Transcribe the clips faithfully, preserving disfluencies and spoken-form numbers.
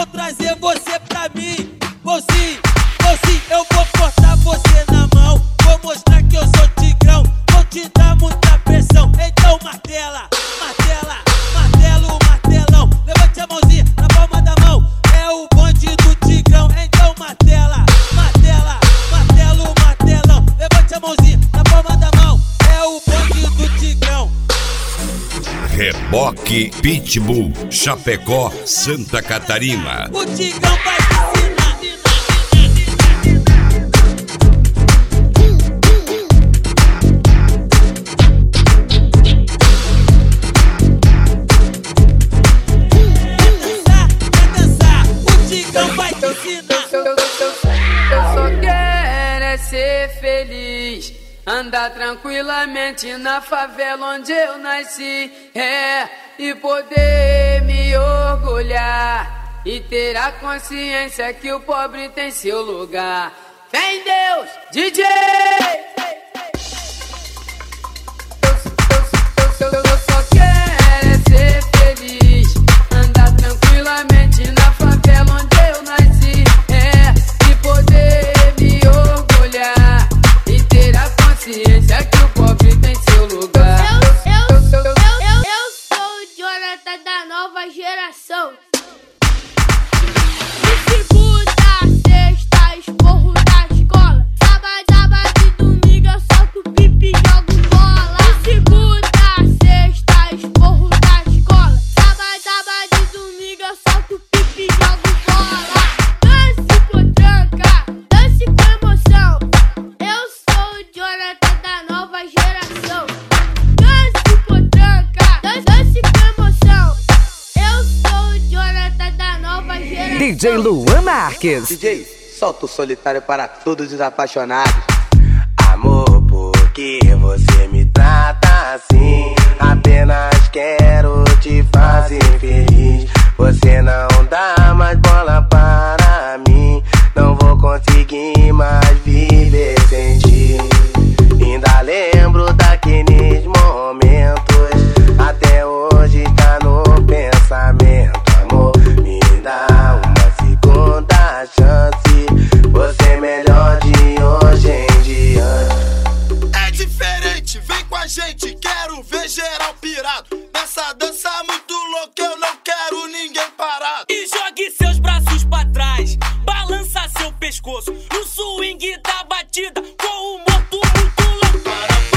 trazer você pra mim. Vou sim, vou sim, eu vou cortar você na mão. Vou mostrar que eu sou tigrão, vou te dar muita pressão. Então martela, martela, martelo, martelão. Levante a mãozinha na palma da mão, é o bonde do tigrão. Então martela, martela, martelo, martelão. Levante a mãozinha na palma da mão, é o bonde do tigrão. Reboque Pitbull, Chapecó, Santa Catarina. O tigrão vai te ensinar. Ser feliz, andar tranquilamente na favela onde eu nasci, é, e poder me orgulhar e ter a consciência que o pobre tem seu lugar. Fé em Deus, D J! Eu, eu, eu, eu só quero é ser feliz, andar tranquilamente na favela onde eu nasci, é, e poder me orgulhar e ter a consciência que o pobre tem seu lugar. Eu, eu, eu, eu, eu, eu sou o Jonathan da nova geração. De segunda a sexta, esporro da escola. Sábado, sábado e domingo eu solto pipi e jogo bola. De segunda a sexta, esporro da escola. Sábado, sábado e domingo eu solto pipi e jogo bola. Dance com tranca, dance com emoção. Eu sou o Jonathan da nova geração. Dance com tranca, dance, dance com emoção. Eu sou o Jonathan da nova geração. D J Luan Marques. D J, solta o solitário para todos os apaixonados. Amor, por que você me trata assim? Apenas quero te fazer feliz. Você não dá mais bola para mim. Não vou conseguir mais viver sem ti. Ainda lembro daqueles momentos, até hoje tá no pensamento. Amor, me dá uma segunda chance. Você é melhor de hoje em diante. É diferente, vem com a gente, quero ver geral pirado. Nessa dança muito louca, eu não quero ninguém parado. E jogue seus braços pra trás, balança seu pescoço no swing da batida, com o morto muito louco.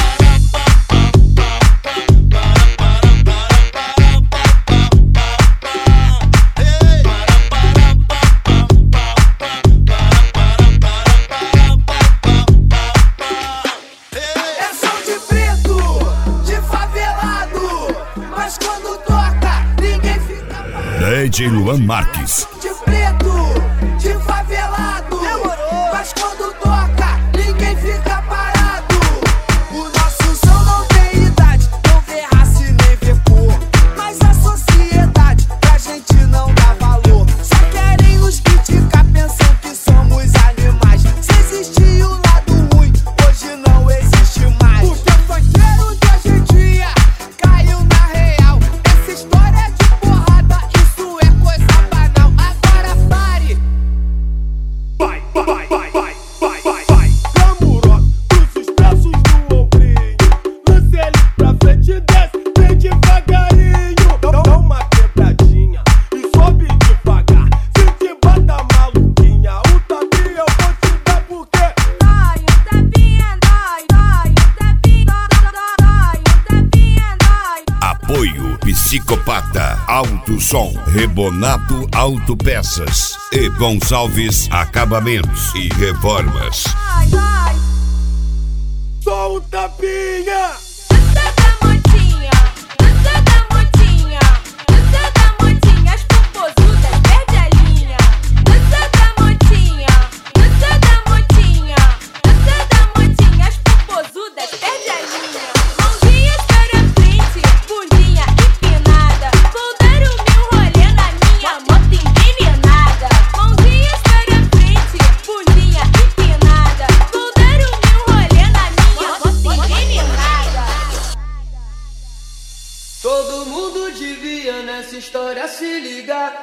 É som de preto, de favelado, mas quando toca, ninguém fica parado. D J Luan Marques. De preto, de favelado, mas quando toca, ninguém fica parado. O nosso som não tem idade, não vê raça e nem vê cor, mas a sociedade pra gente não dá valor. Só querem os criticar, pensam que somos animais. Se existia o lado ruim, hoje não existe mais. Porque o funkeiro de hoje em dia caiu na real. Essa história de porrada, isso é coisa banal. Agora pare. Vai, vai, vai, vai, vai, vai, vai. Camuró, cruza os braços no ombrinho. Lance ele pra frente e desce, vem devagarinho. Dá dá uma quebradinha e sobe devagar. Se te bata maluquinha, o tapinha eu vou te dar porque Dói, o tapinha dói, dói, o tapinha dói, dói, o tapinha dói. Apoio Psicopata, Alto Som, Rebonato Autopeças e Gonçalves Acabamentos e Reformas. Dói, dói. só um tapinha. Dança da motinha, dança da motinha, dança da motinha, as popozudas perde a linha. Dança da motinha, dança da motinha, dança da motinha, as popozudas perde a linha. Mãozinhas para frente, bundinha empinada, vou dar o meu rolê na minha moto envenenada. Mãozinhas para frente, bundinha empinada, vou dar o meu rolê na minha moto envenenada.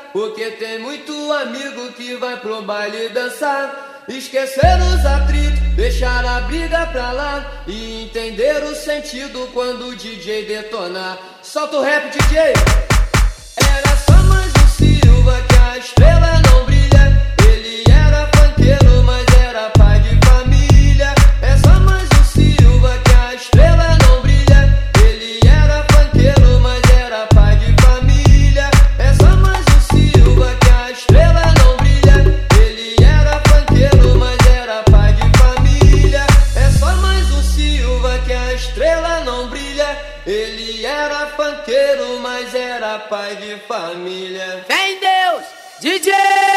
porque tem muito amigo que vai pro baile dançar. Esquecer os atritos, deixar a briga pra lá e entender o sentido quando o D J detonar. Solta o rap, D J. Era só mais um Silva que a estrela não brilha. Ele era funkeiro, mas era pai de família. É só mais um Silva que a estrela não brilha. Ele era funkeiro, mas era pai de família. É só mais um Silva que a estrela não brilha. Ele era funkeiro, mas era pai de família. É só mais um Silva que a estrela não brilha. Ele era funkeiro, mas era pai de família. Vem Deus, D J!